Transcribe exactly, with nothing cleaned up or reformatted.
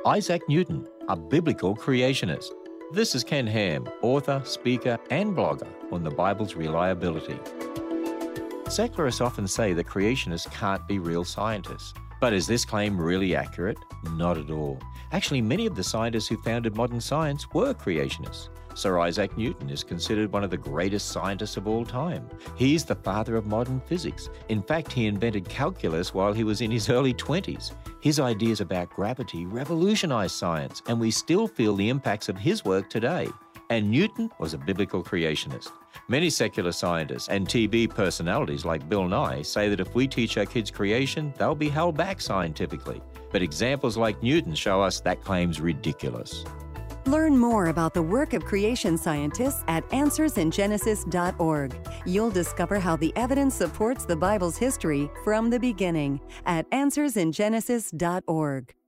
Isaac Newton, a biblical creationist. This is Ken Ham, author, speaker, and blogger on the Bible's reliability. Secularists often say that creationists can't be real scientists. But is this claim really accurate? Not at all. Actually, many of the scientists who founded modern science were creationists. Sir Isaac Newton is considered one of the greatest scientists of all time. He's the father of modern physics. In fact, he invented calculus while he was in his early twenties. His ideas about gravity revolutionized science, and we still feel the impacts of his work today. And Newton was a biblical creationist. Many secular scientists and T V personalities like Bill Nye say that if we teach our kids creation, they'll be held back scientifically. But examples like Newton show us that claim's ridiculous. Learn more about the work of creation scientists at answers in genesis dot org. You'll discover how the evidence supports the Bible's history from the beginning at answers in genesis dot org.